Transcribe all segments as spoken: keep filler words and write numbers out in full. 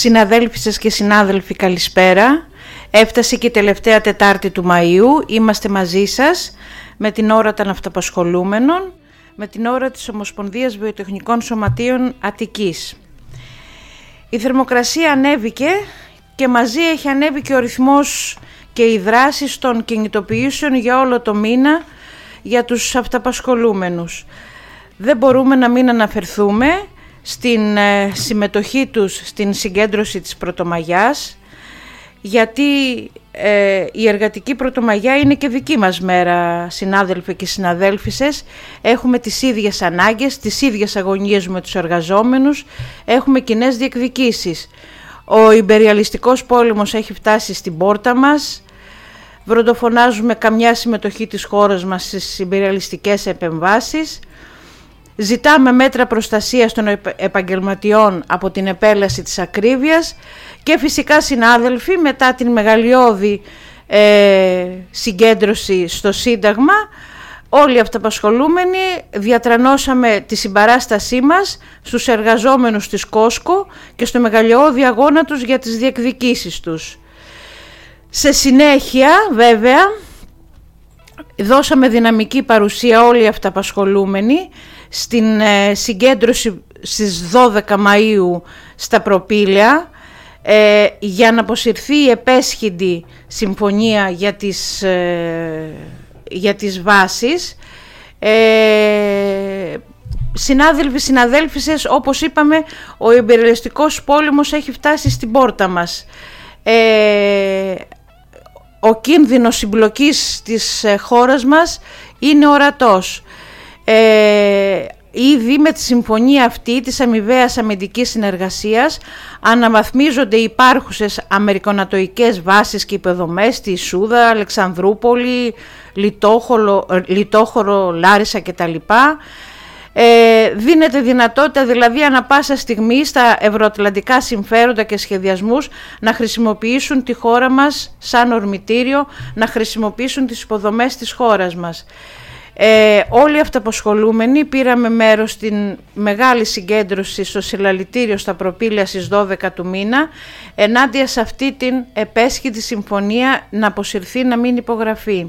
Συναδέλφισες και συνάδελφοι, καλησπέρα. Έφτασε και η τελευταία Τετάρτη του Μαΐου. Είμαστε μαζί σας με την ώρα των αυταπασχολούμενων, με την ώρα της Ομοσπονδίας Βιοτεχνικών Σωματείων Αττικής. Η θερμοκρασία ανέβηκε και μαζί έχει ανέβει και ο ρυθμός και οι δράσεις των κινητοποιήσεων για όλο το μήνα για τους αυταπασχολούμενους. Δεν μπορούμε να μην αναφερθούμε στην ε, συμμετοχή τους στην συγκέντρωση της Πρωτομαγιάς, γιατί ε, η εργατική Πρωτομαγιά είναι και δική μας μέρα, συνάδελφοι και συναδέλφισες. Έχουμε τις ίδιες ανάγκες, τις ίδιες αγωνίες με τους εργαζόμενους, έχουμε κοινές διεκδικήσεις. Ο ιμπεριαλιστικός πόλεμος έχει φτάσει στην πόρτα μας, βροντοφωνάζουμε καμιά συμμετοχή της χώρας μας στις ιμπεριαλιστικές επεμβάσεις. Ζητάμε μέτρα προστασίας των επαγγελματιών από την επέλαση της ακρίβειας και φυσικά, συνάδελφοι, μετά την μεγαλειώδη ε, συγκέντρωση στο Σύνταγμα, όλοι οι αυταπασχολούμενοι διατρανώσαμε τη συμπαράστασή μας στους εργαζόμενους της Κόσκο και στο μεγαλειώδη αγώνα τους για τις διεκδικήσεις τους. Σε συνέχεια, βέβαια, δώσαμε δυναμική παρουσία όλοι οι αυταπασχολούμενοι στην ε, συγκέντρωση στις δώδεκα Μαΐου στα Προπήλαια ε, για να αποσυρθεί η επέσχυντη συμφωνία για τις, ε, για τις βάσεις. Ε, συνάδελφοι, συναδέλφισες, όπως είπαμε, ο ιμπεριαλιστικός πόλεμος έχει φτάσει στην πόρτα μας. Ε, ο κίνδυνος συμπλοκής της χώρας μας είναι ορατός. Ε, ήδη με τη συμφωνία αυτή της αμοιβαίας αμυντικής συνεργασίας αναβαθμίζονται οι υπάρχουσες αμερικονατοικές βάσεις και υποδομές στη Σούδα, Αλεξανδρούπολη, Λιτόχωρο, Λιτόχωρο Λάρισα κτλ. Ε, δίνεται δυνατότητα δηλαδή ανα πάσα στιγμή στα ευρωατλαντικά συμφέροντα και σχεδιασμούς να χρησιμοποιήσουν τη χώρα μας σαν ορμητήριο, να χρησιμοποιήσουν τις υποδομές της χώρας μας. Ε, όλοι οι αυταπασχολούμενοι πήραμε μέρος στην μεγάλη συγκέντρωση στο συλλαλητήριο στα Προπήλαια στις δώδεκα του μήνα ενάντια σε αυτή την επέσχυντη συμφωνία να αποσυρθεί, να μην υπογραφεί.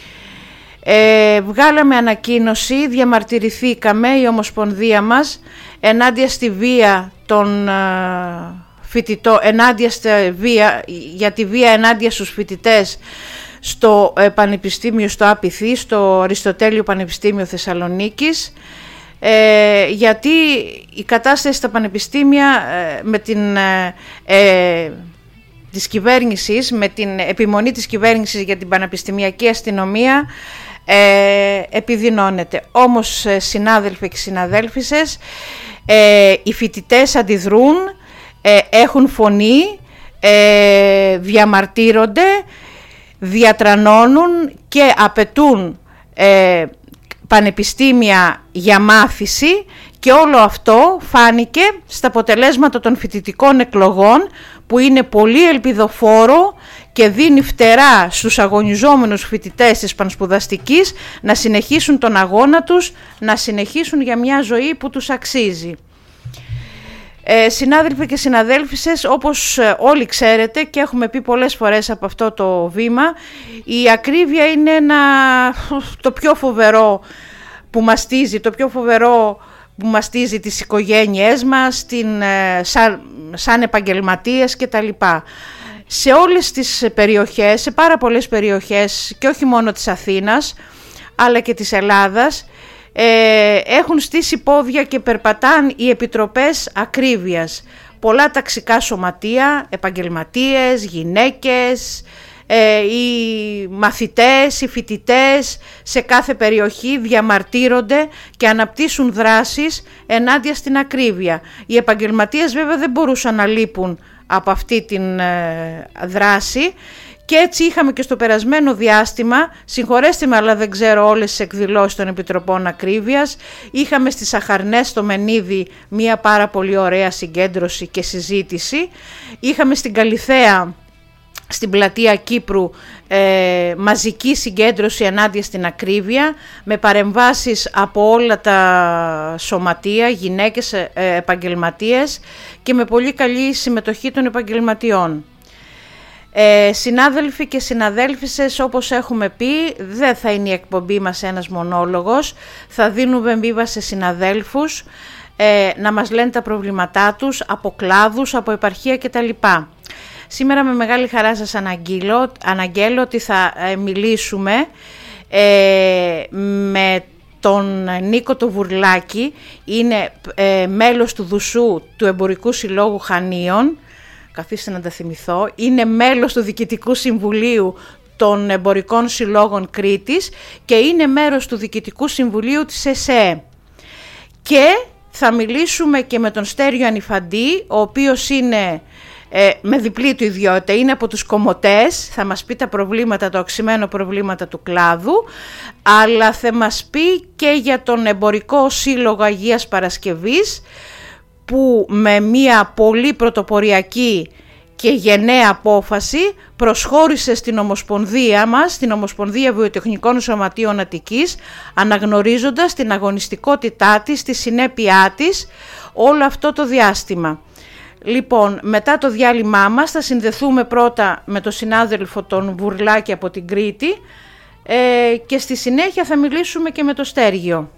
Ε, βγάλαμε ανακοίνωση, διαμαρτυρηθήκαμε η Ομοσπονδία μας ενάντια στη βία των uh, φοιτητών, ενάντια στη βία, για τη βία ενάντια στους φοιτητές στο ε, Πανεπιστήμιο, στο ΑΠΙΘΗ, στο Αριστοτέλειο Πανεπιστήμιο Θεσσαλονίκης, ε, γιατί η κατάσταση στα πανεπιστήμια ε, με την ε, ε, της κυβέρνησης, με την επιμονή της κυβέρνησης για την πανεπιστημιακή αστυνομία ε, επιδεινώνεται. Όμως, συνάδελφοι και συναδέλφισες, ε, οι φοιτητές αντιδρούν, ε, έχουν φωνή, ε, διαμαρτύρονται, διατρανώνουν και απαιτούν ε, πανεπιστήμια για μάθηση, και όλο αυτό φάνηκε στα αποτελέσματα των φοιτητικών εκλογών, που είναι πολύ ελπιδοφόρο και δίνει φτερά στους αγωνιζόμενους φοιτητές της πανσπουδαστικής να συνεχίσουν τον αγώνα τους, να συνεχίσουν για μια ζωή που τους αξίζει. Ε, συνάδελφοι και συναδέλφισες, όπως όλοι ξέρετε και έχουμε πει πολλές φορές από αυτό το βήμα, η ακρίβεια είναι ένα, το πιο φοβερό που μαστίζει, το πιο φοβερό που μαστίζει τις οικογένειές μας, την, σαν, σαν επαγγελματίες κτλ. Σε όλες τις περιοχές, σε πάρα πολλές περιοχές και όχι μόνο της Αθήνας αλλά και της Ελλάδας, ε, έχουν στήσει πόδια και περπατάν οι επιτροπές ακρίβειας. Πολλά ταξικά σωματεία, επαγγελματίες, γυναίκες, ε, οι μαθητές, οι φοιτητές σε κάθε περιοχή διαμαρτύρονται και αναπτύσσουν δράσεις ενάντια στην ακρίβεια. Οι επαγγελματίες βέβαια δεν μπορούσαν να λείπουν από αυτή την ε, δράση, και έτσι είχαμε και στο περασμένο διάστημα, συγχωρέστε με αλλά δεν ξέρω όλες τις εκδηλώσεις των Επιτροπών Ακρίβειας, είχαμε στις Αχαρνές στο Μενίδη μία πάρα πολύ ωραία συγκέντρωση και συζήτηση, είχαμε στην Καλιθέα στην πλατεία Κύπρου ε, μαζική συγκέντρωση ενάντια στην ακρίβεια, με παρεμβάσεις από όλα τα σωματεία, γυναίκες, ε, επαγγελματίες, και με πολύ καλή συμμετοχή των επαγγελματιών. Ε, συνάδελφοι και συναδέλφισες, όπως έχουμε πει, δεν θα είναι η εκπομπή μας ένας μονόλογος, θα δίνουμε βήμα σε συναδέλφους ε, να μας λένε τα προβλήματά τους από κλάδους, από επαρχία κτλ. Σήμερα με μεγάλη χαρά σας αναγγείλω, αναγγέλω ότι θα ε, μιλήσουμε ε, με τον Νίκο το Βουρλάκη. Είναι ε, μέλος του Δουσού του Εμπορικού Συλλόγου Χανίων, καθίστε να τα θυμηθώ, είναι μέλος του Διοικητικού Συμβουλίου των Εμπορικών Συλλόγων Κρήτης και είναι μέρος του Διοικητικού Συμβουλίου της ΕΣΕ. Και θα μιλήσουμε και με τον Στέριο Ανιφαντή, ο οποίος είναι ε, με διπλή του ιδιότητα, είναι από τους κομμωτές, θα μας πει τα προβλήματα, τα οξυμένα προβλήματα του κλάδου, αλλά θα μας πει και για τον Εμπορικό Σύλλογο Αγίας Παρασκευής, που με μια πολύ πρωτοποριακή και γενναία απόφαση προσχώρησε στην Ομοσπονδία μας, στην Ομοσπονδία Βιοτεχνικών Σωματείων Αττικής, αναγνωρίζοντας την αγωνιστικότητά της, τη συνέπειά της όλο αυτό το διάστημα. Λοιπόν, μετά το διάλειμμά μας θα συνδεθούμε πρώτα με τον συνάδελφο τον Βουρλάκη από την Κρήτη ε, και στη συνέχεια θα μιλήσουμε και με το Στέργιο.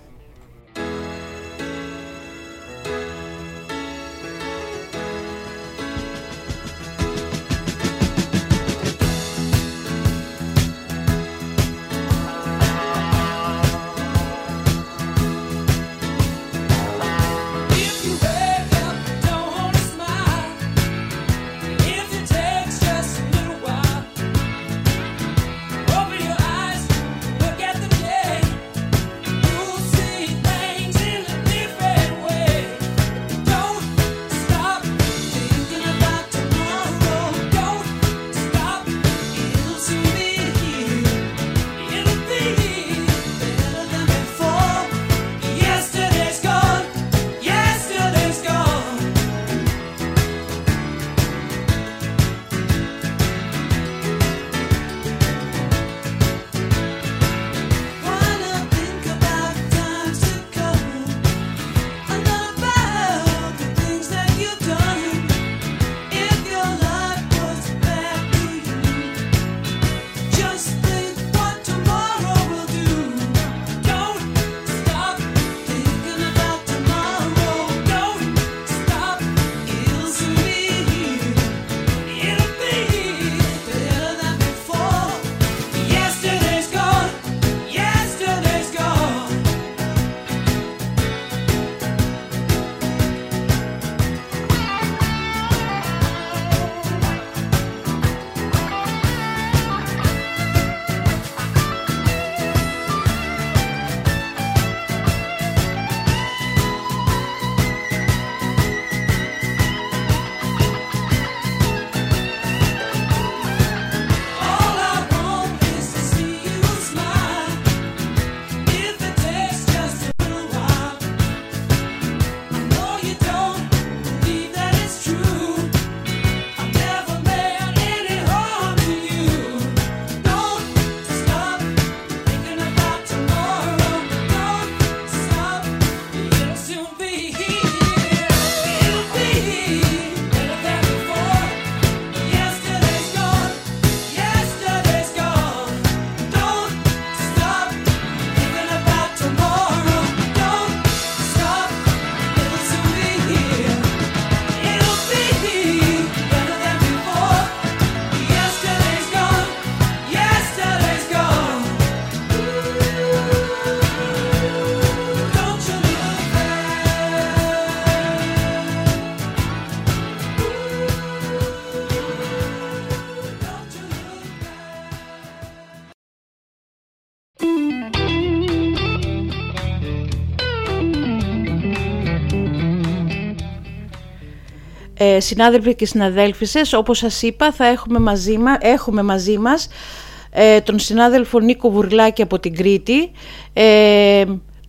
Ε, συνάδελφοι και συναδέλφισες, όπως σας είπα, θα έχουμε μαζί, μα, έχουμε μαζί μας ε, τον συνάδελφο Νίκο Βουρλάκη από την Κρήτη, ε,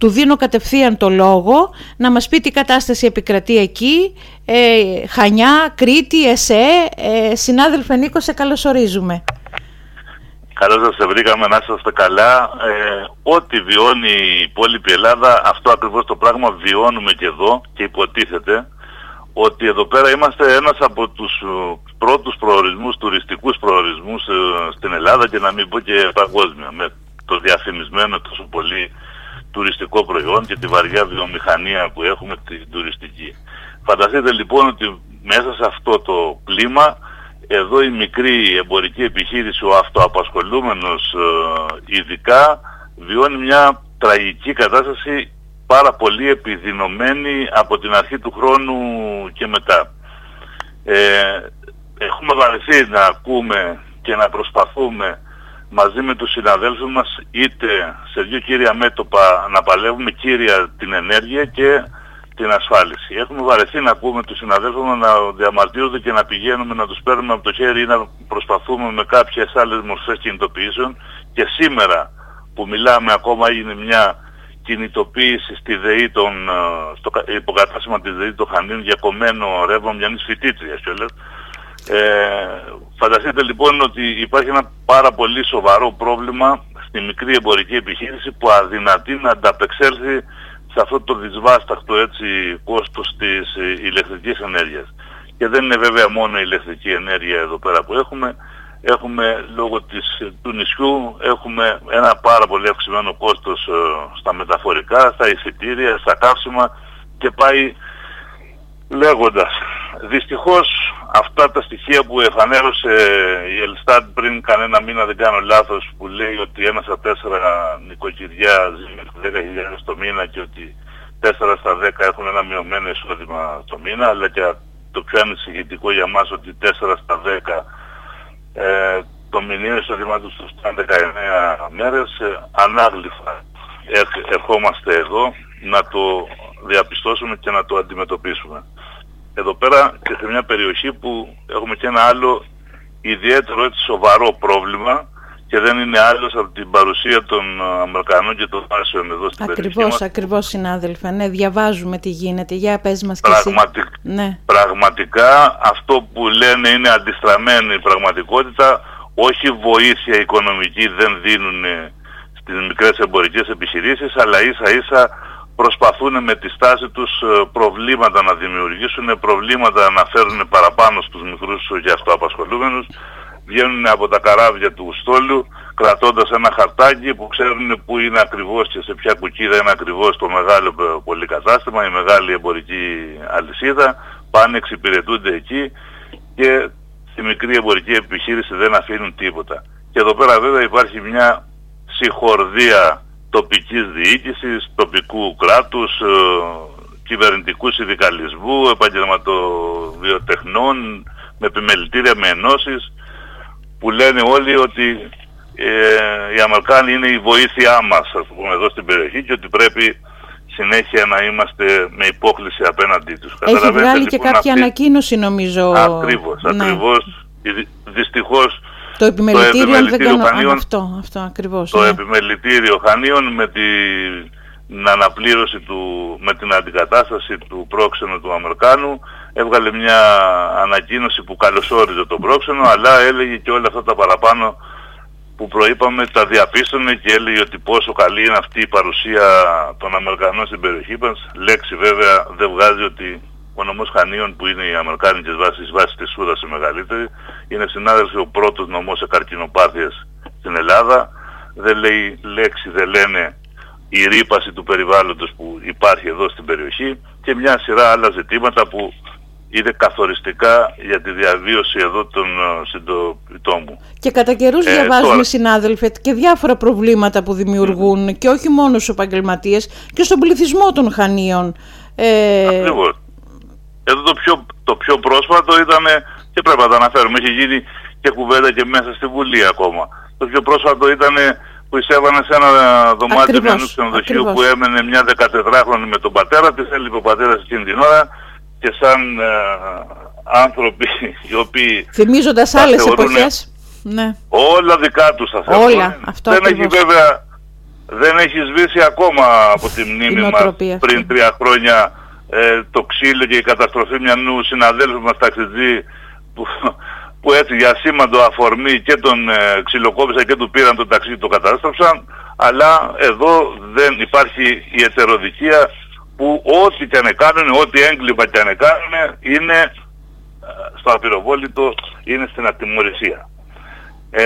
του δίνω κατευθείαν το λόγο να μας πει τι κατάσταση επικρατεί εκεί. ε, Χανιά, Κρήτη, ΕΣΕ. ε, Συνάδελφε Νίκο, σε καλωσορίζουμε. Καλώς σας βρήκαμε, να είσαστε καλά. Ε, ό,τι βιώνει η υπόλοιπη Ελλάδα, αυτό ακριβώς το πράγμα βιώνουμε και εδώ και υποτίθεται ότι εδώ πέρα είμαστε ένας από τους πρώτους προορισμούς, τουριστικούς προορισμούς ε, στην Ελλάδα και να μην πω και παγκόσμια, με το διαφημισμένο τόσο πολύ τουριστικό προϊόν και τη βαριά βιομηχανία που έχουμε, την τουριστική. Φανταστείτε λοιπόν ότι μέσα σε αυτό το κλίμα, εδώ η μικρή εμπορική επιχείρηση, ο αυτοαπασχολούμενος ε, ειδικά, βιώνει μια τραγική κατάσταση, πάρα πολύ επιδεινωμένη από την αρχή του χρόνου και μετά. Ε, έχουμε βαρεθεί να ακούμε και να προσπαθούμε μαζί με τους συναδέλφους μας είτε σε δύο κύρια μέτωπα να παλεύουμε, κύρια την ενέργεια και την ασφάλιση. Έχουμε βαρεθεί να ακούμε τους συναδέλφους μας να διαμαρτύρονται και να πηγαίνουμε να τους παίρνουμε από το χέρι ή να προσπαθούμε με κάποιες άλλες μορφές κινητοποιήσεων, και σήμερα που μιλάμε ακόμα είναι μια κινητοποίηση στη ΔΕΗ των, στο υποκατάστημα της ΔΕΗ των Χανίων για κομμένο ρεύμα μιας φοιτήτριας κιόλας. Ε, φανταστείτε λοιπόν ότι υπάρχει ένα πάρα πολύ σοβαρό πρόβλημα στη μικρή εμπορική επιχείρηση που αδυνατεί να ανταπεξέλθει σε αυτό το δυσβάσταχτο έτσι κόστος της ηλεκτρικής ενέργειας. Και δεν είναι βέβαια μόνο η ηλεκτρική ενέργεια εδώ πέρα που έχουμε. Έχουμε λόγω της, του νησιού έχουμε ένα πάρα πολύ αυξημένο κόστος ε, στα μεταφορικά, στα εισιτήρια, στα καύσιμα και πάει λέγοντας. Δυστυχώς αυτά τα στοιχεία που εφανέρωσε η Ελστάτ πριν κανένα μήνα, δεν κάνω λάθος, που λέει ότι ένα στα τέσσερα νοικοκυριά ζει με δέκα χιλιάδες το μήνα και ότι τέσσερα στα δέκα έχουν ένα μειωμένο εισόδημα το μήνα, αλλά και το πιο ανησυχητικό για μας ότι τέσσερα στα δέκα ε, το μηνιαίο εισόδημά τους στους δεκαεννέα μέρες, ε, ανάγλυφα ερχόμαστε εδώ να το διαπιστώσουμε και να το αντιμετωπίσουμε. Εδώ πέρα και σε μια περιοχή που έχουμε και ένα άλλο ιδιαίτερο έτσι σοβαρό πρόβλημα και δεν είναι άλλος από την παρουσία των Αμερικανών και των βάσεων εδώ στην ακριβώς, περιοχή μας. Ακριβώς συνάδελφε, ναι, διαβάζουμε τι γίνεται, για πες μας και Πραγματικ... εσύ. Ναι. Πραγματικά αυτό που λένε είναι αντιστραμμένη πραγματικότητα, όχι βοήθεια οικονομική δεν δίνουν στις μικρές εμπορικές επιχειρήσεις, αλλά ίσα ίσα προσπαθούν με τη στάση τους προβλήματα να δημιουργήσουν, προβλήματα να φέρουν παραπάνω στους μικρούς και αυτοαπασχολούμενους. Βγαίνουν από τα καράβια του στόλου κρατώντας ένα χαρτάκι που ξέρουν που είναι ακριβώς και σε ποια κουκίδα είναι ακριβώς το μεγάλο πολυκατάστημα, η μεγάλη εμπορική αλυσίδα, πάνε, εξυπηρετούνται εκεί και στη μικρή εμπορική επιχείρηση δεν αφήνουν τίποτα. Και εδώ πέρα βέβαια υπάρχει μια συγχορδία τοπικής διοίκησης, τοπικού κράτους, ε, κυβερνητικού συνδικαλισμού, επαγγελματοβιοτεχνών, με επιμελητήρια, με ενώσεις, που λένε όλοι ότι ε, οι Αμερικάνοι είναι η βοήθειά μας, ας πούμε, εδώ στην περιοχή και ότι πρέπει συνέχεια να είμαστε με υπόκληση απέναντι τους. Έχει βγάλει και κάποια αυτή... ανακοίνωση νομίζω. Ακριβώς, ναι. ακριβώς. Δυστυχώς το επιμελητήριο, το επιμελητήριο δεν κάνω... Χανίων, αυτό, αυτό ακριβώς. Το ναι. επιμελητήριο Χανίων με την αναπλήρωση του, με την αντικατάσταση του πρόξενου του Αμερικάνου έβγαλε μια ανακοίνωση που καλωσόριζε τον πρόξενο, αλλά έλεγε και όλα αυτά τα παραπάνω που προείπαμε, τα διαπίστωνε και έλεγε ότι πόσο καλή είναι αυτή η παρουσία των Αμερικανών στην περιοχή μας. Λέξη βέβαια δεν βγάζει ότι ο νομός Χανίων, που είναι οι αμερικάνικες βάσεις, βάσεις της Σούδας η μεγαλύτερη, είναι συνάδελφοι ο πρώτος νομός σε καρκινοπάθειες στην Ελλάδα. Δεν λέει λέξη, δεν λένε η ρύπαση του περιβάλλοντος που υπάρχει εδώ στην περιοχή και μια σειρά άλλα ζητήματα που είναι καθοριστικά για τη διαβίωση εδώ των uh, συντοπιτών μου. Και κατά καιρούς ε, διαβάζουμε τώρα... συνάδελφε και διάφορα προβλήματα που δημιουργούν mm. και όχι μόνο στους επαγγελματίες και στον πληθυσμό των Χανίων. Ε... Ακριβώς. Εδώ το πιο, το πιο πρόσφατο ήταν, και πρέπει να το αναφέρουμε, έχει γίνει και κουβέντα και μέσα στη Βουλή ακόμα. Το πιο πρόσφατο ήταν που εισέβανε σε ένα δωμάτιο μιας ξενοδοχείου που έμενε μια δεκατετράχρονη με τον πατέρα της, έλειπε ο πατέρας εκείνη την ώρα και σαν ε, άνθρωποι οι οποίοι... Θυμίζοντας άλλες εποχές. Ναι. Όλα δικά τους θα θέλουν. Όλα, αυτό δεν ακριβώς. Έχει βέβαια δεν έχει σβήσει ακόμα από τη μνήμη μας πριν τρία χρόνια ε, το ξύλο και η καταστροφή μιανού συναδέλφου μας ταξιτζή που, που έτσι για σήμαντο αφορμή και τον ε, ξυλοκόπησαν και του πήραν το ταξί, το κατάστρεψαν, αλλά εδώ δεν υπάρχει η ετεροδικία που ό,τι και αν κάνουν, ό,τι έγκλημα και αν κάνουν είναι ε, στο απειροβόλητο, είναι στην ατιμωρησία. Ε,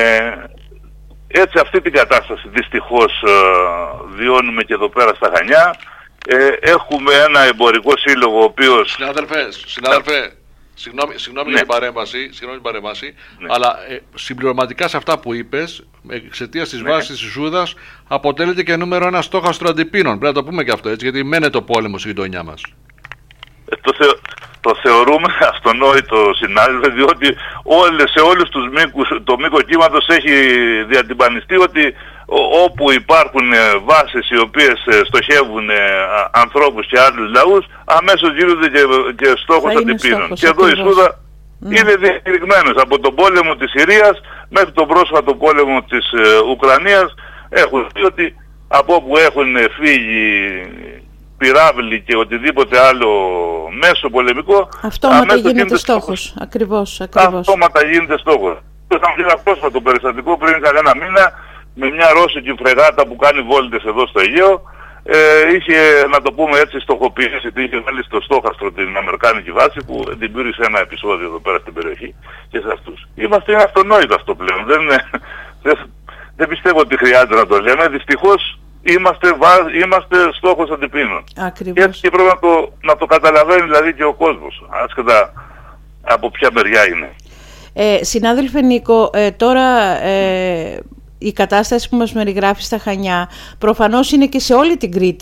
έτσι αυτή την κατάσταση δυστυχώς ε, βιώνουμε και εδώ πέρα στα Χανιά. Ε, έχουμε ένα εμπορικό σύλλογο ο οποίος... Συνάδελφε, συνάδελφε, συγγνώμη, συγγνώμη ναι. για την παρέμβαση, συγγνώμη την παρέμβαση ναι. αλλά ε, συμπληρωματικά σε αυτά που είπες, εξαιτίας της ναι. βάσης της Σούδας, αποτελείται και νούμερο ένα στόχαστρο αντιπίνων. Πρέπει να το πούμε και αυτό, έτσι, γιατί μένεται ο πόλεμος στη γειτονιά μας. Ε, το, θεω, το θεωρούμε αυτονόητο, συνάδελφε, διότι όλες, σε όλους τους μήκους, το μήκο κύματος έχει διατυμπανιστεί ότι όπου υπάρχουν βάσεις οι οποίες στοχεύουν ανθρώπους και άλλους λαούς, αμέσως γίνονται και, και στόχος αντιπίνων. Και εδώ η Σούδα ναι. είναι διακηρυγμένος. Από τον πόλεμο της Συρίας μέχρι τον πρόσφατο πόλεμο της ε, Ουκρανίας έχουν πει ότι από όπου έχουν φύγει πυράβλοι και οτιδήποτε άλλο μέσο πολεμικό, αυτόματα γίνεται στόχος. στόχος. Ακριβώς, ακριβώς. Αυτόματα γίνεται στόχος. Είχαμε ένα πρόσφατο περιστατικό πριν κανένα μήνα με μια ρώσικη φρεγάτα που κάνει βόλτες εδώ στο Αιγαίο. Ε, είχε, να το πούμε έτσι, στοχοποιήσει, είχε βάλει στο στόχαστρο την αμερικάνικη βάση που την πήρε σε ένα επεισόδιο εδώ πέρα στην περιοχή και σε αυτούς. Είμαστε αυτονόητο αυτό πλέον. Δεν, δεν, δεν πιστεύω ότι χρειάζεται να το λέμε. Δυστυχώς είμαστε, είμαστε στόχος αντιπίνων. Ακριβώς. Και έτσι πρέπει να το, να το καταλαβαίνει δηλαδή και ο κόσμος, άσχετα από ποια μεριά είναι. Ε, συνάδελφε Νίκο, ε, τώρα... Ε, η κατάσταση που μας περιγράφει στα Χανιά προφανώς είναι και σε όλη την Κρήτη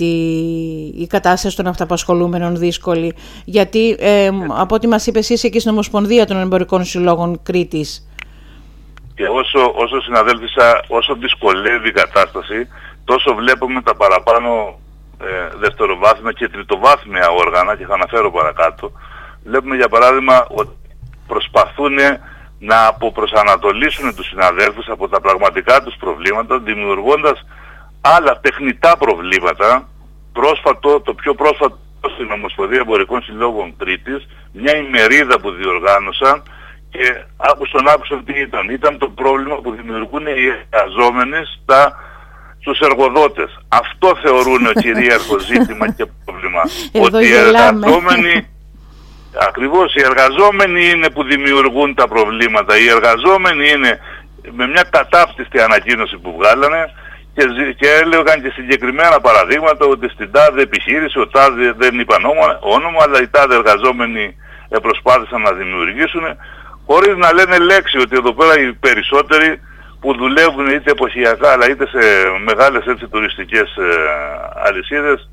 η κατάσταση των αυταπασχολούμενων δύσκολη, γιατί ε, από ό,τι μας είπε εσείς εκεί στην Ομοσπονδία των Εμπορικών Συλλόγων Κρήτης. Και όσο, όσο συναδέλφισα, όσο δυσκολεύει η κατάσταση, τόσο βλέπουμε τα παραπάνω ε, δευτεροβάθμια και τριτοβάθμια όργανα, και θα αναφέρω παρακάτω. Βλέπουμε για παράδειγμα ότι προσπαθούν να αποπροσανατολίσουν τους συναδέλφους από τα πραγματικά τους προβλήματα, δημιουργώντας άλλα τεχνητά προβλήματα. Πρόσφατο, το πιο πρόσφατο στην Ομοσπονδία Εμπορικών Συλλόγων Κρήτης, μια ημερίδα που διοργάνωσαν, και άκουσαν άκουσαν τι ήταν. Ήταν το πρόβλημα που δημιουργούν οι εργαζόμενοι στα, στους εργοδότες. Αυτό θεωρούν ο κυρίαρχο ζήτημα και πρόβλημα. Ότι οι εργαζόμενοι... Ακριβώς, οι εργαζόμενοι είναι που δημιουργούν τα προβλήματα. Οι εργαζόμενοι είναι, με μια κατάπτυστη ανακοίνωση που βγάλανε, και, και έλεγαν και συγκεκριμένα παραδείγματα ότι στην τάδε επιχείρηση, ο τάδε δεν είπαν όνομα, αλλά οι τάδε εργαζόμενοι προσπάθησαν να δημιουργήσουν, χωρίς να λένε λέξη, ότι εδώ πέρα οι περισσότεροι που δουλεύουν είτε εποχιακά αλλά είτε σε μεγάλες έτσι τουριστικές ε, αλυσίδες,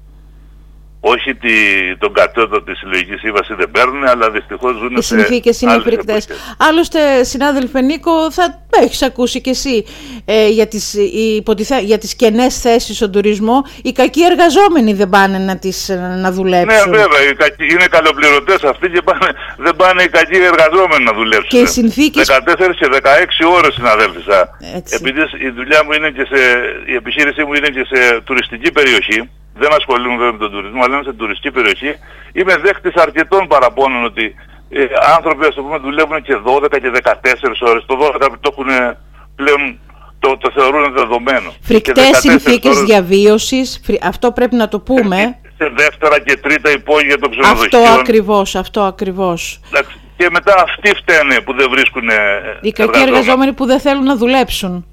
όχι τη, τον κατώτατο της συλλογικής σύμβασης δεν παίρνουν, αλλά δυστυχώς ζουν οι σε συνθήκες είναι φρικτές. Άλλωστε, συνάδελφε Νίκο, θα έχεις ακούσει κι εσύ ε, για, τις, οι, για τις κενές θέσεις στον τουρισμό. Οι κακοί εργαζόμενοι δεν πάνε να, τις, να δουλέψουν. Ναι, βέβαια, οι κακοί, είναι καλοπληρωτές αυτοί και πάνε, δεν πάνε οι κακοί εργαζόμενοι να δουλέψουν. Και οι συνθήκες... δεκατέσσερις και δεκαέξι ώρες, συναδέλφισσα. Επειδή η δουλειά μου είναι και σε, η επιχείρησή μου είναι και σε τουριστική περιοχή. Δεν ασχολούμαι βέβαια με τον τουρισμό, αλλά είναι σε τουριστική περιοχή. Είμαι δέχτης αρκετών παραπώνων ότι ε, άνθρωποι, ας το πούμε, δουλεύουν και δώδεκα και δεκατέσσερις ώρες. Το δώδεκα το έχουν πλέον, το, το θεωρούν δεδομένο. Φρικτές συνθήκες ώρες... διαβίωσης, φρι... αυτό πρέπει να το πούμε. Σε δεύτερα και τρίτα υπόγεια των ξενοδοχείων. Αυτό ακριβώς, αυτό ακριβώς. Και μετά αυτοί φταίνε που δεν βρίσκουν οι κακοί εργαζόμενοι που δεν θέλουν να δουλέψουν.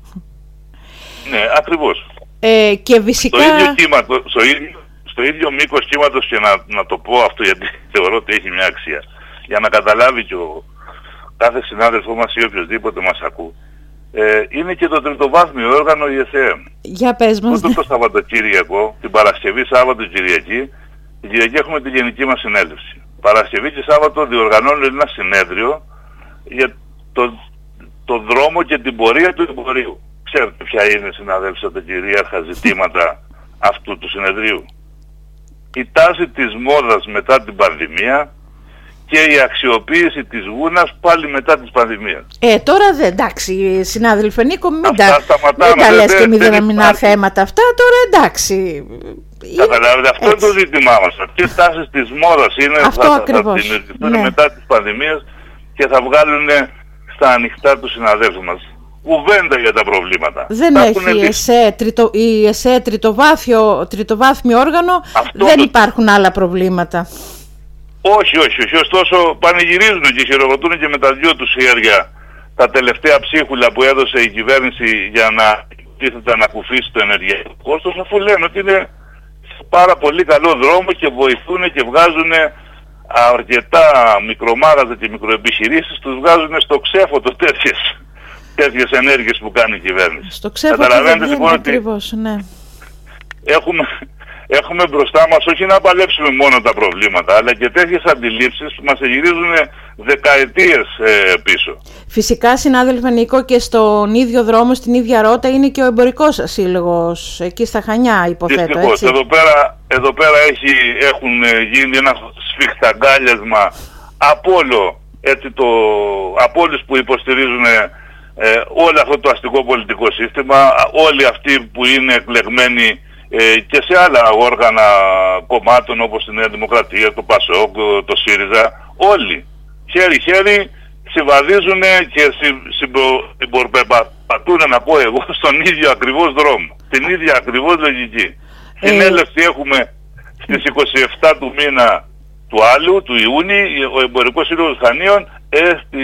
Ναι, ακριβώς. Ε, και φυσικά... στο, ίδιο κύματος, στο, ίδιο, στο ίδιο μήκος κύματος, και να, να το πω αυτό γιατί θεωρώ ότι έχει μια αξία, για να καταλάβει και ο κάθε συνάδελφό μας ή οποιοδήποτε μας ακού, ε, είναι και το τριτοβάθμιο όργανο η ΕΣΕ ΕΜ. Για πες μας. Ούτε το Σαββατοκύριακο, την Παρασκευή, Σάββατο, Κυριακή, την Κυριακή έχουμε τη γενική μας συνέλευση. Παρασκευή και Σάββατο διοργανώνουν ένα συνέδριο για το, το δρόμο και την πορεία του εμπορίου. Ξέρετε ποια είναι, συναδέλφια, τα κυρίαρχα ζητήματα αυτού του συνεδρίου? Η τάση της μόδας μετά την πανδημία και η αξιοποίηση της γούνας πάλι μετά της πανδημίας. Ε, τώρα δεν, εντάξει, συνάδελφε Νίκο, μην αυτά τα, μην τα λες και μηδεναμινά θέματα αυτά, τώρα εντάξει. Καταλάβετε, αυτό είναι το ζήτημά μας. Τι τάσεις της μόδας είναι, αυτό θα, ακριβώς, θα δημιουργηθούν ναι. μετά της πανδημίας και θα βγάλουν στα ανοιχτά τους συναδέλφους μας κουβέντα για τα προβλήματα. Δεν θα έχει η ΕΣΕ, τριτο, η ΕΣΕ τριτοβάθμιο, τριτοβάθμιο όργανο, αυτό δεν το... υπάρχουν άλλα προβλήματα. Όχι, όχι, όχι. Ωστόσο πανηγυρίζουν και χειροκροτούν και με τα δυο τους χέρια τα τελευταία ψίχουλα που έδωσε η κυβέρνηση για να τίθεται να κουφίσει το ενεργειακό κόστος, αφού λένε ότι είναι σε πάρα πολύ καλό δρόμο και βοηθούν και βγάζουν αρκετά μικρομάγαζα και μικροεπιχειρήσεις, τους βγάζουν στο ξέφωτο τέτοιες, τέτοιες ενέργειες που κάνει η κυβέρνηση. Στο ξέφωτο δεν λοιπόν, ακριβώς, ναι. Έχουμε... Έχουμε μπροστά μας όχι να παλέψουμε μόνο τα προβλήματα, αλλά και τέτοιες αντιλήψεις που μας γυρίζουν δεκαετίες ε, πίσω. Φυσικά, συνάδελφε Νίκο, και στον ίδιο δρόμο, στην ίδια ρότα είναι και ο εμπορικός σας σύλλογος, εκεί στα Χανιά, υποθέτω, δυστυχώς, έτσι. Εδώ πέρα, εδώ πέρα έχει, έχουν γίνει ένα σφιχταγκάλιασμα από όλο, έτσι, το, από όλους που υποστηρίζουν ε, όλο αυτό το αστικό πολιτικό σύστημα, όλοι αυτοί που είναι εκλεγμένοι Ε, και σε άλλα όργανα κομμάτων όπως η Νέα Δημοκρατία, το ΠΑΣΟΚ, το ΣΥΡΙΖΑ, όλοι χέρι-χέρι συμβαδίζουν και συμπορπατούν, να πω εγώ, στον ίδιο ακριβώς δρόμο, την ίδια ακριβώς λογική. Ε... Συνέλευση έχουμε στις είκοσι επτά του μήνα του άλλου, του Ιούνιου, ο Εμπορικός Σύλλογος Χανίων, ε, στη,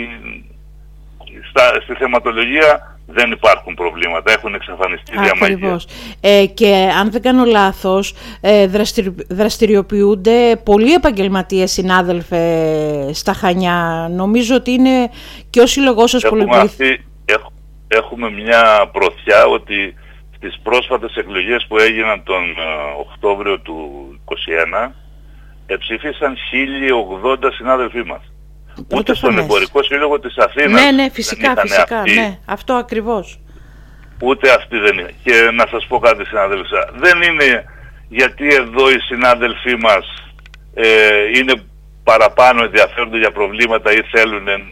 στα, στη θεματολογία δεν υπάρχουν προβλήματα, έχουν εξαφανιστεί διαμαγεία. Ε, και αν δεν κάνω λάθος, ε, δραστηρι... δραστηριοποιούνται πολλοί επαγγελματίες, συνάδελφε, στα Χανιά. Νομίζω ότι είναι και ο σύλλογός σας πολύ βοηθή. Έχ, έχουμε μια προθιά ότι στις πρόσφατες εκλογές που έγιναν τον uh, Οκτώβριο του είκοσι ένα ε, ψήφισαν χίλια ογδόντα συνάδελφοί μας. Ούτε στον Εμπορικό Σύλλογο της Αθήνας. Ναι, ναι, φυσικά, φυσικά, αυτοί, ναι, αυτό ακριβώς. Ούτε αυτοί δεν είναι. Και να σας πω κάτι, συνάδελφα, δεν είναι γιατί εδώ οι συνάδελφοί μας ε, είναι παραπάνω, ενδιαφέρονται για προβλήματα ή θέλουν ε,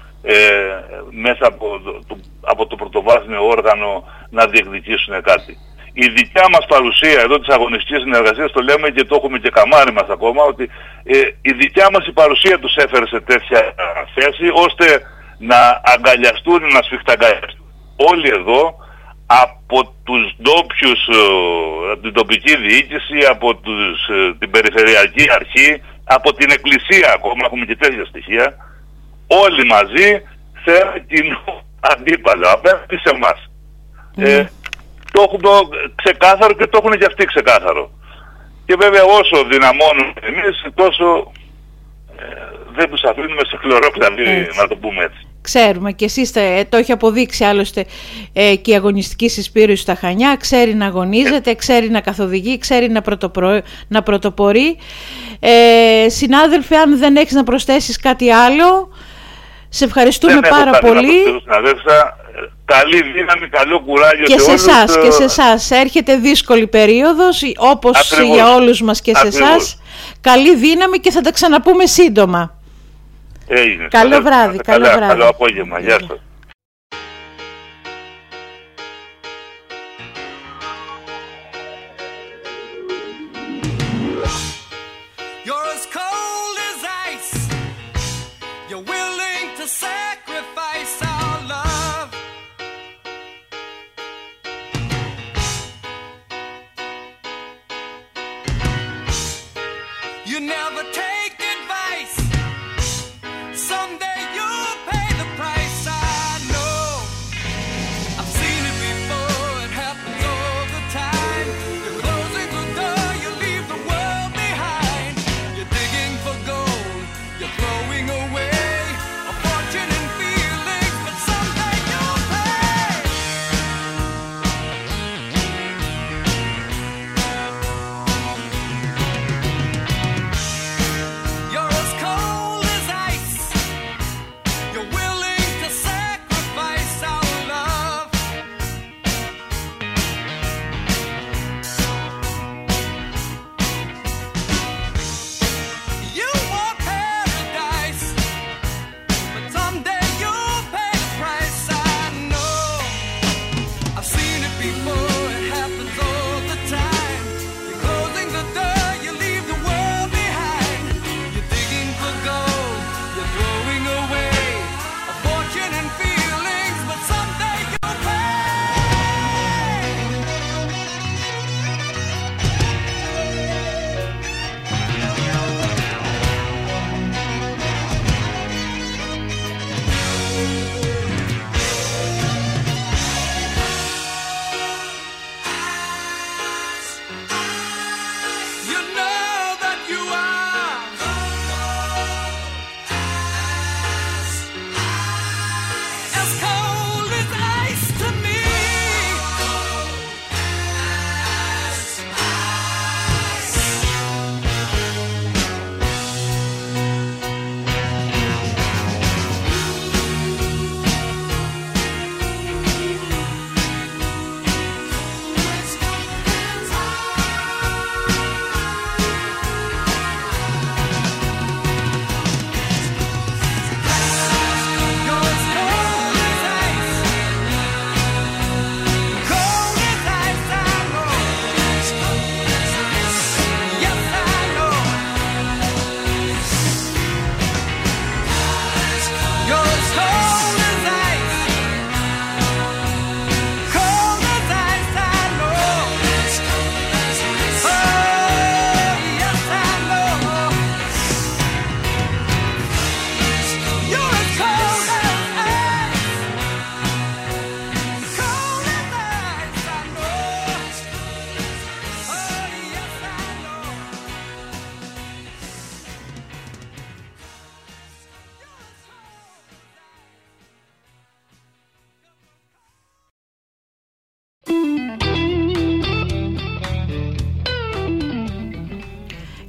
μέσα από το, από το πρωτοβάθμιο όργανο να διεκδικήσουν κάτι. Η δικιά μας παρουσία εδώ της αγωνιστικής συνεργασίας, το λέμε και το έχουμε και καμάρι μας ακόμα, ότι ε, η δικιά μας η παρουσία τους έφερε σε τέτοια θέση ώστε να αγκαλιαστούν, να σφιχταγκαλιαστούν. Όλοι εδώ, από τους ντόπιους, ε, την τοπική διοίκηση, από τους, ε, την περιφερειακή αρχή, από την εκκλησία ακόμα, έχουμε και τέτοια στοιχεία, όλοι μαζί θέλουν κοινό αντίπαλο απέναντι σε εμάς. Mm. Ε, Το έχουν το ξεκάθαρο και το έχουν και αυτοί ξεκάθαρο. Και βέβαια όσο δυναμώνουν εμείς, τόσο ε, δεν τους αφήνουμε σε χλωρό κλαδί, να το πούμε έτσι. Ξέρουμε και εσείς ε, το έχει αποδείξει άλλωστε ε, και η αγωνιστική συσπήρωση στα Χανιά. Ξέρει να αγωνίζεται, ξέρει να καθοδηγεί, ξέρει να, πρωτοπρο... να πρωτοπορεί. Ε, συνάδελφε, αν δεν έχεις να προσθέσεις κάτι άλλο, σε ευχαριστούμε δεν πάρα πολύ. Καλή δύναμη, καλό κουράγιο και σε, σε όλους. Και σε εσάς. Έρχεται δύσκολη περίοδος, όπως ακριβώς, για όλους μας και ακριβώς. Σε εσάς. Καλή δύναμη και θα τα ξαναπούμε σύντομα. Έγινε. Καλό βράδυ. Καλό, καλά, βράδυ. Καλό απόγευμα. Γεια σας. You never take advice. Someday you'll pay the price. I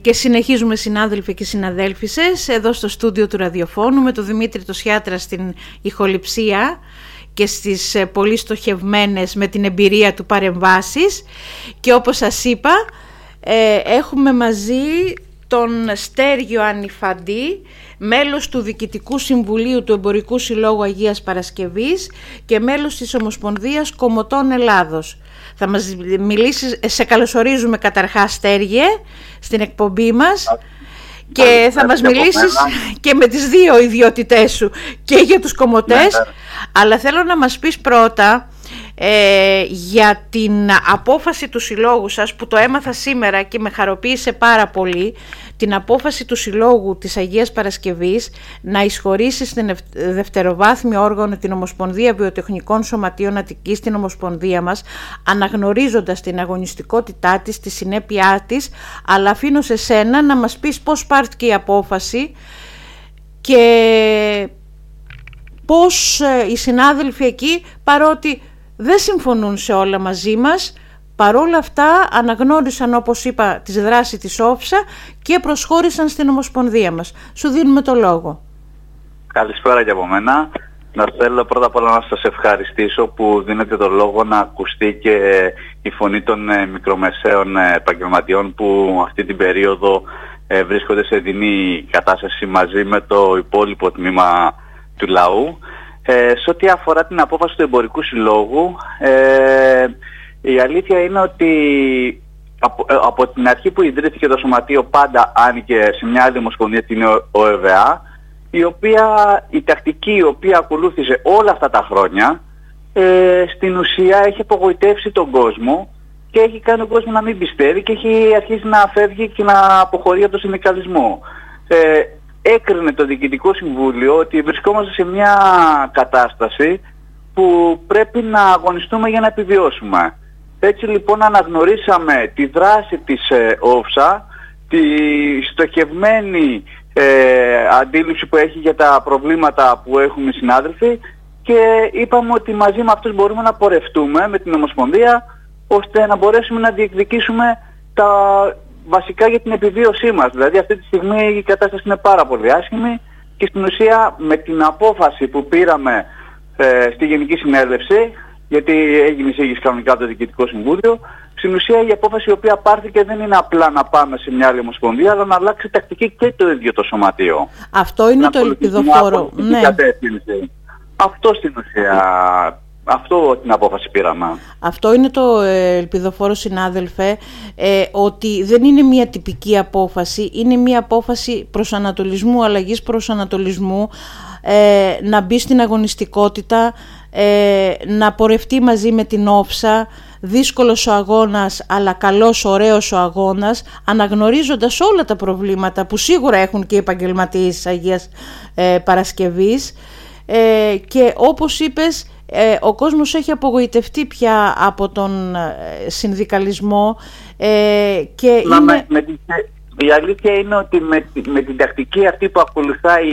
Και συνεχίζουμε, συνάδελφοι και συναδέλφισες, εδώ στο στούντιο του ραδιοφώνου με τον Δημήτρη το Σιάτρα στην ηχοληψία και στις πολύ στοχευμένες με την εμπειρία του παρεμβάσεις. Και όπως σας είπα, ε, έχουμε μαζί τον Στέργιο Ανιφαντή, μέλος του Διοικητικού Συμβουλίου του Εμπορικού Συλλόγου Αγίας Παρασκευής και μέλος της Ομοσπονδίας Κομωτών Ελλάδος. Θα μας μιλήσεις, σε καλωσορίζουμε καταρχάς, Στέργιε, στην εκπομπή μας και θα μας μιλήσεις και με τις δύο ιδιότητές σου, και για τους κομωτές, αλλά θέλω να μας πεις πρώτα ε, για την απόφαση του συλλόγου σας, που το έμαθα σήμερα και με χαροποίησε πάρα πολύ, την απόφαση του Συλλόγου της Αγίας Παρασκευής να εισχωρήσει στην δευτεροβάθμιο όργανο την Ομοσπονδία Βιοτεχνικών Σωματείων Αττικής, την Ομοσπονδία μας, αναγνωρίζοντας την αγωνιστικότητά της, τη συνέπειά της, αλλά αφήνω σε σένα να μας πεις πώς πάρθηκε η απόφαση και πώς οι συνάδελφοι εκεί, παρότι δεν συμφωνούν σε όλα μαζί μας, παρόλα αυτά αναγνώρισαν, όπως είπα, τη δράση της όφσα και προσχώρησαν στην Ομοσπονδία μας. Σου δίνουμε το λόγο. Καλησπέρα και από μένα. Να θέλω πρώτα απ' όλα να σας ευχαριστήσω που δίνετε το λόγο να ακουστεί και η φωνή των μικρομεσαίων επαγγελματιών που αυτή την περίοδο βρίσκονται σε δινή κατάσταση μαζί με το υπόλοιπο τμήμα του λαού. Ε, σε ό,τι αφορά την απόφαση του Εμπορικού Συλλόγου, ε, η αλήθεια είναι ότι από, από την αρχή που ιδρύθηκε το Σωματείο πάντα άνοιγε σε μια άλλη ομοσπονδία, την ΟΕΒΑ, η οποία, η τακτική η οποία ακολούθησε όλα αυτά τα χρόνια, ε, στην ουσία έχει απογοητεύσει τον κόσμο και έχει κάνει τον κόσμο να μην πιστεύει και έχει αρχίσει να φεύγει και να αποχωρεί από τον συνδικαλισμό. Ε, έκρινε το Διοικητικό Συμβούλιο ότι βρισκόμαστε σε μια κατάσταση που πρέπει να αγωνιστούμε για να επιβιώσουμε. Έτσι λοιπόν αναγνωρίσαμε τη δράση της ε, όφσα, τη στοχευμένη ε, αντίληψη που έχει για τα προβλήματα που έχουν οι συνάδελφοι και είπαμε ότι μαζί με αυτούς μπορούμε να πορευτούμε με την Ομοσπονδία ώστε να μπορέσουμε να διεκδικήσουμε τα βασικά για την επιβίωσή μας. Δηλαδή αυτή τη στιγμή η κατάσταση είναι πάρα πολύ άσχημη και στην ουσία με την απόφαση που πήραμε ε, στη Γενική Συνέλευση, γιατί έγινε εισήγηση κανονικά το Διοικητικό Συμβούλιο, στην ουσία η απόφαση η οποία πάρθηκε δεν είναι απλά να πάμε σε μια άλλη ομοσπονδία, αλλά να αλλάξει τακτική και το ίδιο το Σωματείο. Αυτό είναι να το ελπιδοφόρο. Ναι. Αυτό στην ουσία, αυτό την απόφαση πήραμε. Αυτό είναι το ελπιδοφόρο, συνάδελφε, ε, ότι δεν είναι μια τυπική απόφαση, είναι μια απόφαση προσανατολισμού, αλλαγής προσανατολισμού, ε, να μπει στην αγωνιστικότητα, ε, να πορευτεί μαζί με την όφσα, δύσκολος ο αγώνας αλλά καλός, ωραίος ο αγώνας, αναγνωρίζοντας όλα τα προβλήματα που σίγουρα έχουν και οι επαγγελματίες της Αγίας ε, Παρασκευής, ε, και όπως είπες, ε, ο κόσμος έχει απογοητευτεί πια από τον ε, συνδικαλισμό ε, και Μα, είναι... με, με, η αλήθεια είναι ότι με, με την τακτική αυτή που ακολουθάει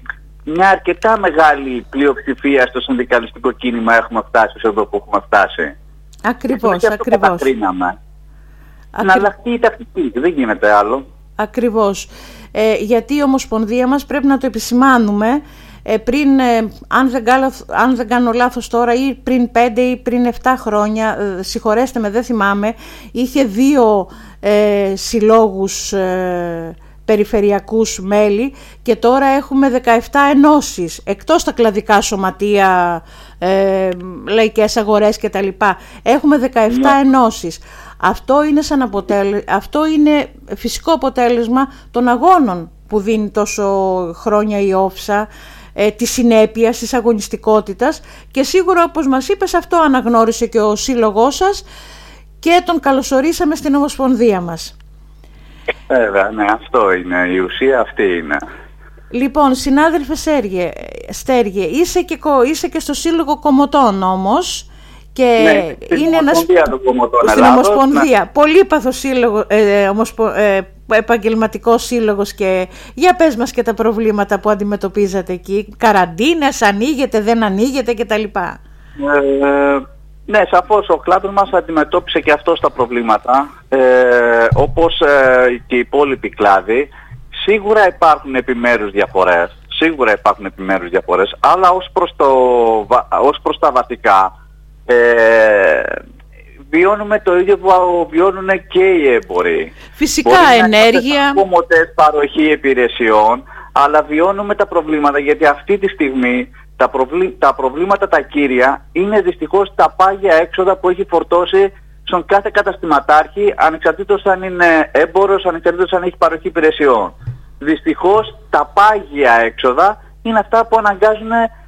μια αρκετά μεγάλη πλειοψηφία στο συνδικαλιστικό κίνημα έχουμε φτάσει εδώ που έχουμε φτάσει. Ακριβώς, και ακριβώς. Ακρι... Να αλλάχτεί η τακτική, δεν γίνεται άλλο. Ακριβώς. Ε, γιατί η Ομοσπονδία μας, πρέπει να το επισημάνουμε, ε, πριν, ε, αν, δεν κάνω, αν δεν κάνω λάθος τώρα, ή πριν πέντε ή πριν επτά χρόνια, ε, συγχωρέστε με, δεν θυμάμαι, είχε δύο ε, συλλόγους ε, περιφερειακούς μέλη και τώρα έχουμε δεκαεπτά ενώσεις, εκτός τα κλαδικά σωματεία, ε, λαϊκές αγορές και τα λοιπά. Έχουμε δεκαεπτά yeah. ενώσεις. Αυτό είναι, σαν αποτέλε... Αυτό είναι φυσικό αποτέλεσμα των αγώνων που δίνει τόσο χρόνια η όφσα, ε, της συνέπειας, της αγωνιστικότητας, και σίγουρα, όπως μας είπες, αυτό αναγνώρισε και ο σύλλογός σας και τον καλωσορίσαμε στην Ομοσπονδία μας. Βέβαια, ναι, αυτό είναι, η ουσία αυτή είναι. Λοιπόν, συνάδελφε Στέργιε, Στέργιε είσαι, και, είσαι και στο Σύλλογο Κομωτών όμως, και ναι, είναι ένας... Στην Ομοσπονδία, ναι. Πολύπαθο σύλλογο, ε, ομοσπο, ε, επαγγελματικό σύλλογος, και για πες μας και τα προβλήματα που αντιμετωπίζατε εκεί, καραντίνες, ανοίγεται, δεν ανοίγεται κτλ. Ε, Ναι, σαφώς ο κλάδος μας αντιμετώπισε και αυτό τα προβλήματα, ε, όπως ε, και οι υπόλοιποι κλάδοι. Σίγουρα υπάρχουν επιμέρους διαφορές, σίγουρα υπάρχουν επιμέρους διαφορές, αλλά ως προς, το, ως προς τα βασικά, ε, βιώνουμε το ίδιο που βιώνουν και οι έμποροι. Φυσικά, μπορεί ενέργεια. Να είναι παροχή υπηρεσιών, αλλά βιώνουμε τα προβλήματα, γιατί αυτή τη στιγμή τα, προβλή, τα προβλήματα τα κύρια είναι δυστυχώς τα πάγια έξοδα που έχει φορτώσει στον κάθε καταστηματάρχη, ανεξαρτήτως αν είναι έμπορος, ανεξαρτήτως αν έχει παροχή υπηρεσιών. Δυστυχώς τα πάγια έξοδα είναι αυτά που αναγκάζουν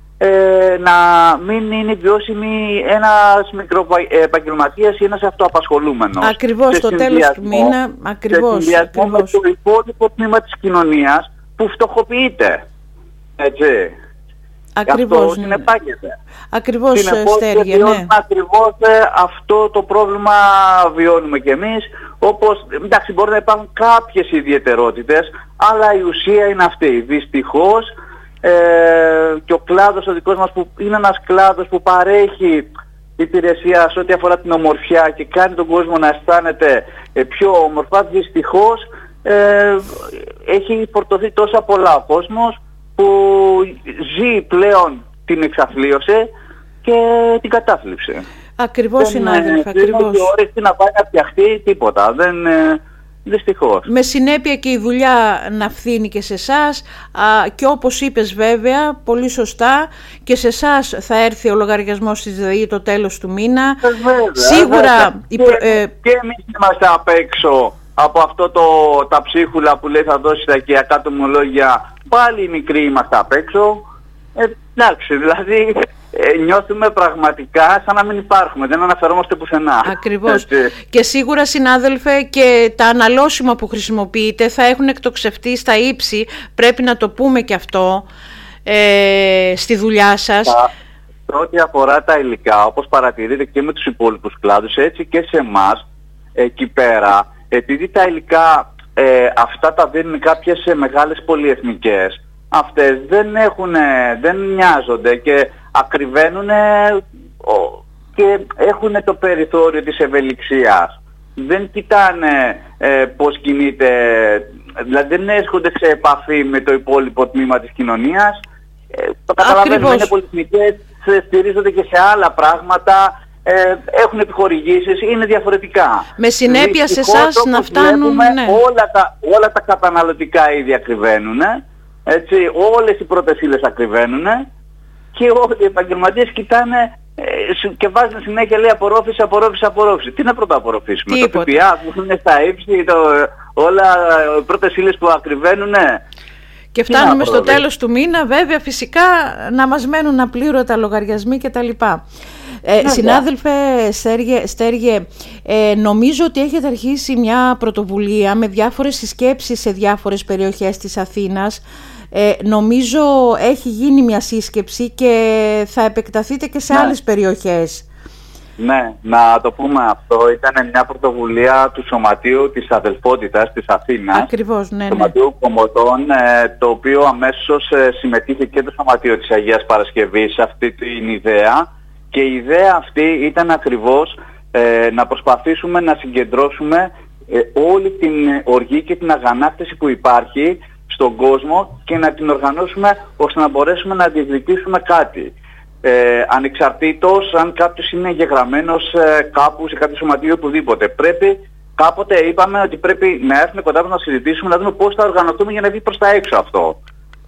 ε, να μην είναι βιώσιμη ένας μικροεπαγγελματίας ή ένας αυτοαπασχολούμενος. Ακριβώς, στο τέλος του μήνα, ακριβώς. Σε συνδυασμό με το υπόλοιπο τμήμα της κοινωνίας που φτωχοποιείται. Έτσι. Ακριβώς. Αυτό συνεπάγεται. Ακριβώς, Στέργε, ναι. Ακριβώς αυτό το πρόβλημα βιώνουμε κι εμείς. Όπως, εντάξει, μπορεί να υπάρχουν κάποιες ιδιαιτερότητες, αλλά η ουσία είναι αυτή. Δυστυχώς, ε, και ο κλάδος ο δικός μας, που είναι ένας κλάδος που παρέχει υπηρεσία σε ό,τι αφορά την ομορφιά και κάνει τον κόσμο να αισθάνεται ε, πιο όμορφα, δυστυχώς ε, έχει φορτωθεί τόσα πολλά ο κόσμος που ζει πλέον την εξαθλίωση και την κατάθλιψη. Ακριβώς, συνάδελφε, ακριβώς. Δεν είναι όρεξη να πάει να φτιαχτεί τίποτα. Δεν, ε, δυστυχώς. Με συνέπεια και η δουλειά να φθήνει και σε εσάς, και όπως είπες βέβαια, πολύ σωστά, και σε εσάς θα έρθει ο λογαριασμός της ΔΕΗ το τέλος του μήνα. Ε, βέβαια, Σίγουρα... Και, ε, και εμείς είμαστε απ' έξω από αυτό το, τα ψίχουλα που λέει θα δώσει τα οικιακά τομολόγια. Πάλι οι μικροί είμαστε απ' έξω. Ε, εντάξει, δηλαδή ε, νιώθουμε πραγματικά σαν να μην υπάρχουμε, δεν αναφερόμαστε πουθενά. Ακριβώς. Έτσι. Και σίγουρα, συνάδελφε, και τα αναλώσιμα που χρησιμοποιείτε θα έχουν εκτοξευτεί στα ύψη, πρέπει να το πούμε και αυτό, ε, στη δουλειά σας. Σε ό,τι αφορά τα υλικά, όπως παρατηρείτε και με τους υπόλοιπους κλάδους, έτσι και σε εμάς, εκεί πέρα, επειδή τα υλικά ε, αυτά τα δίνουν κάποιες ε, μεγάλες πολυεθνικές, αυτές δεν έχουν, δεν μοιάζονται και ακριβένουν και έχουν το περιθώριο της ευελιξίας. Δεν κοιτάνε ε, πώς κινείται, δηλαδή δεν έρχονται σε επαφή με το υπόλοιπο τμήμα της κοινωνίας. Ε, το καταλαβαίνουμε, είναι πολυεθνικές, στηρίζονται και σε άλλα πράγματα, ε, έχουν επιχορηγήσεις, είναι διαφορετικά. Με συνέπεια σε εσάς να φτάνουν, ναι. όλα, τα, όλα τα καταναλωτικά ήδη ακριβένουν. Έτσι, όλες οι πρώτες ύλες ακριβένουν και όλοι οι επαγγελματίες κοιτάνε ε, και βάζουν συνέχεια, λέει, απορρόφηση, απορρόφηση, απορρόφηση. Τι να πρώτα απορροφήσουμε? Τίποτε. Το ΦΠΑ που είναι στα ύψη, το, όλα οι πρώτες ύλες που ακριβένουν. Και φτάνουμε στο τέλος του μήνα, βέβαια, φυσικά να μας μένουν απλήρωτα λογαριασμοί κτλ. Ε, ναι, συνάδελφε Στέργε, Στέργε ε, νομίζω ότι έχετε αρχίσει μια πρωτοβουλία με διάφορες συσκέψεις σε διάφορες περιοχές της Αθήνας. Ε, νομίζω έχει γίνει μια σύσκεψη και θα επεκταθείτε και σε ναι. άλλες περιοχές. Ναι, να το πούμε αυτό. Ήταν μια πρωτοβουλία του Σωματείου της Αδελφότητας της Αθήνας. Ακριβώς, ναι, ναι. Σωματείου Κομωτών, το οποίο αμέσως συμμετείχε και το Σωματείο της Αγίας Παρασκευής σε αυτή την ιδέα. Και η ιδέα αυτή ήταν ακριβώς ε, να προσπαθήσουμε να συγκεντρώσουμε ε, όλη την οργή και την αγανάκτηση που υπάρχει στον κόσμο και να την οργανώσουμε ώστε να μπορέσουμε να διεκδικήσουμε κάτι. Ε, ανεξαρτήτως αν κάποιος είναι εγγεγραμμένος ε, κάπου σε κάποιο σωματείο ή οπουδήποτε. Πρέπει, κάποτε είπαμε ότι πρέπει να έρθουμε κοντά μας να συζητήσουμε, να δούμε πώς θα οργανωθούμε για να βγει προς τα έξω αυτό.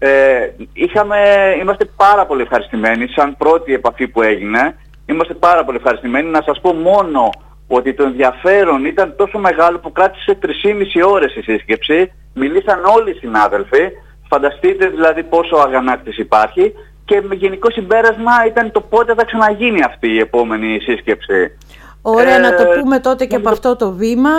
Ε, είχαμε, είμαστε πάρα πολύ ευχαριστημένοι, σαν πρώτη επαφή που έγινε, είμαστε πάρα πολύ ευχαριστημένοι. Να σας πω μόνο ότι το ενδιαφέρον ήταν τόσο μεγάλο που κράτησε τρεις και μισή ώρες η σύσκεψη, μιλήσαν όλοι οι συνάδελφοι, φανταστείτε δηλαδή πόσο αγανάκτηση υπάρχει, και με γενικό συμπέρασμα ήταν το πότε θα ξαναγίνει αυτή η επόμενη σύσκεψη. Ωραία, ε, να το πούμε τότε και από αυτό το βήμα.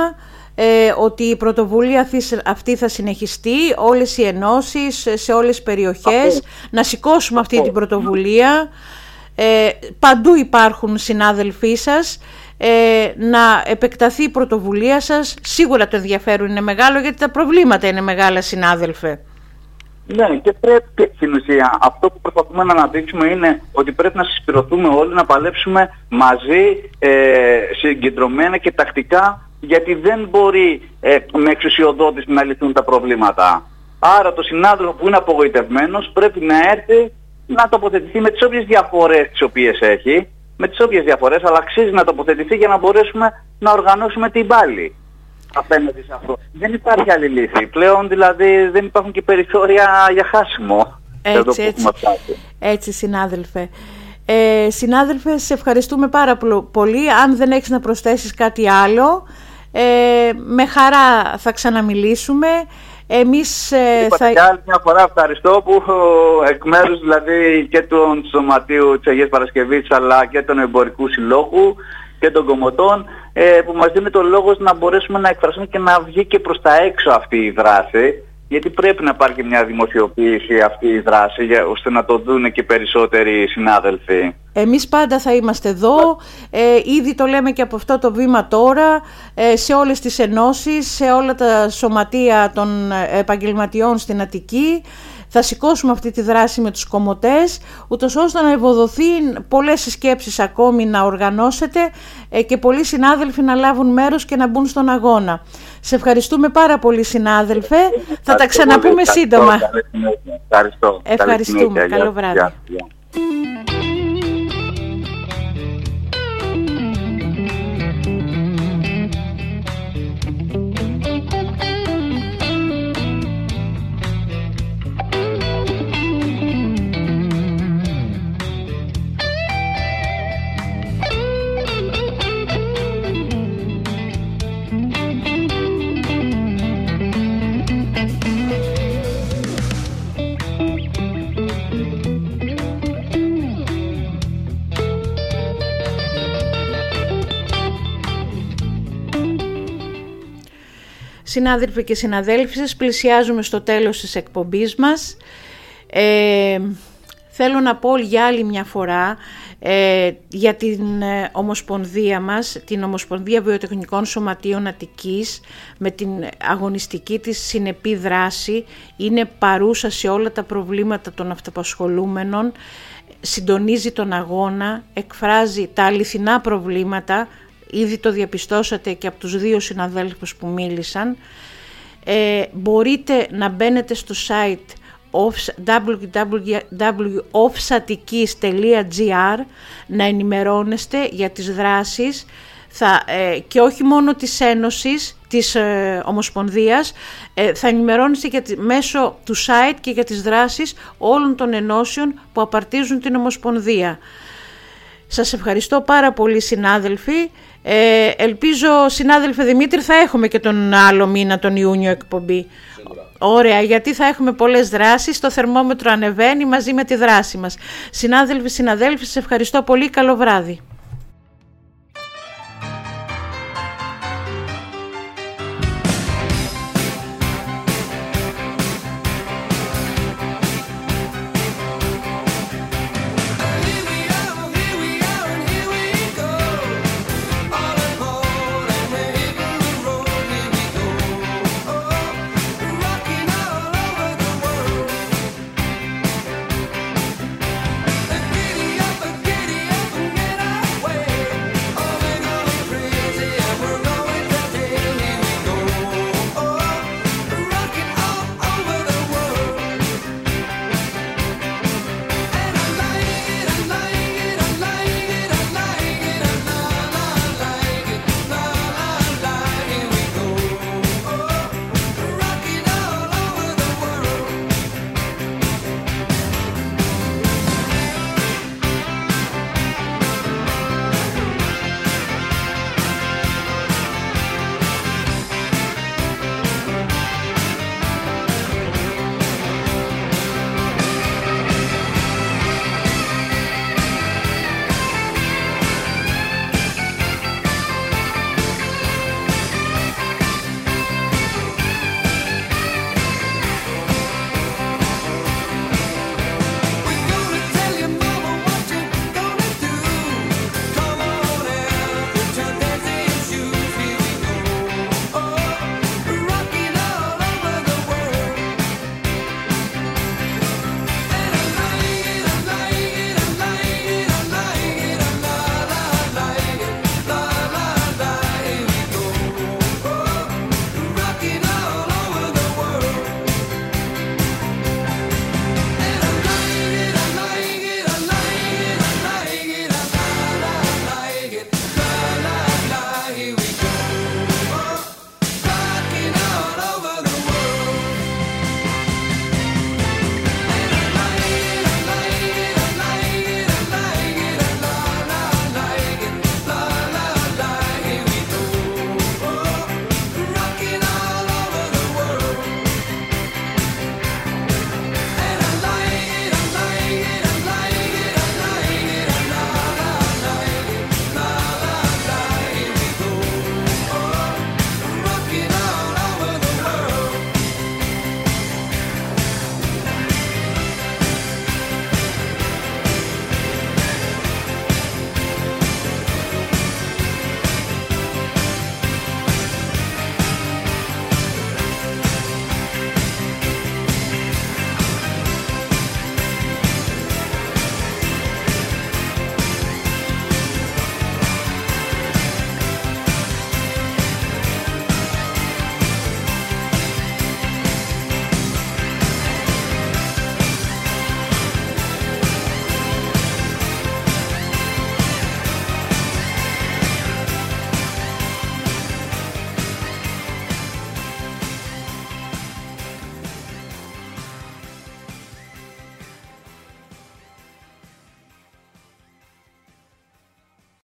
Ε, ότι η πρωτοβουλία αυτή θα συνεχιστεί, όλες οι ενώσεις σε όλες τις περιοχές, αυτό. Να σηκώσουμε αυτή αυτό. την πρωτοβουλία. Ε, παντού υπάρχουν συνάδελφοί σας, ε, να επεκταθεί η πρωτοβουλία σας. Σίγουρα το ενδιαφέρον είναι μεγάλο, γιατί τα προβλήματα είναι μεγάλα, συνάδελφε. Ναι, και πρέπει στην ουσία αυτό που προσπαθούμε να αναδείξουμε είναι ότι πρέπει να συσπηρωθούμε όλοι, να παλέψουμε μαζί, ε, συγκεντρωμένα και τακτικά, γιατί δεν μπορεί ε, με εξουσιοδότηση να λυθούν τα προβλήματα. Άρα το συνάδελφο που είναι απογοητευμένος πρέπει να έρθει να τοποθετηθεί με τις όποιες διαφορές τις οποίες έχει, με τις όποιες διαφορές, αλλά αξίζει να τοποθετηθεί για να μπορέσουμε να οργανώσουμε την πάλη απέναντι σε αυτό. Δεν υπάρχει άλλη λύση. Πλέον δηλαδή δεν υπάρχουν και περιθώρια για χάσιμο. Έτσι, έτσι, έτσι συνάδελφε. Ε, συνάδελφε, σε ευχαριστούμε πάρα πολύ. Αν δεν έχεις να προσθέσεις κάτι άλλο, ε, με χαρά θα ξαναμιλήσουμε. Εμείς ε, θα... Και άλλη μια φορά ευχαριστώ που εκ μέρους δηλαδή και του Σωματείου της Αγίας Παρασκευής αλλά και των Εμπορικού Συλλόγου και των Κομωτών ε, που μας δίνει το λόγο να μπορέσουμε να εκφραστούμε και να βγει και προς τα έξω αυτή η δράση, γιατί πρέπει να υπάρχει μια δημοσιοποίηση αυτή η δράση για, ώστε να το δουν και περισσότεροι συνάδελφοι. Εμείς πάντα θα είμαστε εδώ, ε, ήδη το λέμε και από αυτό το βήμα τώρα, ε, σε όλες τις ενώσεις, σε όλα τα σωματεία των επαγγελματιών στην Αττική. Θα σηκώσουμε αυτή τη δράση με τους κομμωτές, ούτως ώστε να ευοδοθεί πολλές σκέψεις ακόμη να οργανώσετε ε, και πολλοί συνάδελφοι να λάβουν μέρος και να μπουν στον αγώνα. Σε ευχαριστούμε πάρα πολύ, συνάδελφε. Ευχαριστώ, θα τα ξαναπούμε πολύ, σύντομα. Ευχαριστώ. Ευχαριστούμε. Καλό βράδυ. Yeah, yeah. Συνάδελφοι και συναδέλφοι, πλησιάζουμε στο τέλος της εκπομπής μας. Ε, θέλω να πω για άλλη μια φορά ε, για την ε, Ομοσπονδία μας, την Ομοσπονδία Βιοτεχνικών Σωματείων Αττικής, με την αγωνιστική της συνεπή δράση, είναι παρούσα σε όλα τα προβλήματα των αυτοαπασχολούμενων, συντονίζει τον αγώνα, εκφράζει τα αληθινά προβλήματα. Ήδη το διαπιστώσατε και από τους δύο συναδέλφους που μίλησαν. Ε, μπορείτε να μπαίνετε στο site double-u double-u double-u τελεία ofsatikis τελεία gr να ενημερώνεστε για τις δράσεις θα, ε, και όχι μόνο της Ένωσης, της ε, Ομοσπονδίας, ε, θα ενημερώνεστε για τη, μέσω του site και για τις δράσεις όλων των ενώσεων που απαρτίζουν την Ομοσπονδία. Σας ευχαριστώ πάρα πολύ, συνάδελφοι. Ε, ελπίζω, συνάδελφε Δημήτρη, θα έχουμε και τον άλλο μήνα, τον Ιούνιο, εκπομπή. Σίγουρα. Ωραία, γιατί θα έχουμε πολλές δράσεις, το θερμόμετρο ανεβαίνει μαζί με τη δράση μας. Συνάδελφοι, συναδέλφοι, σας ευχαριστώ πολύ, καλό βράδυ.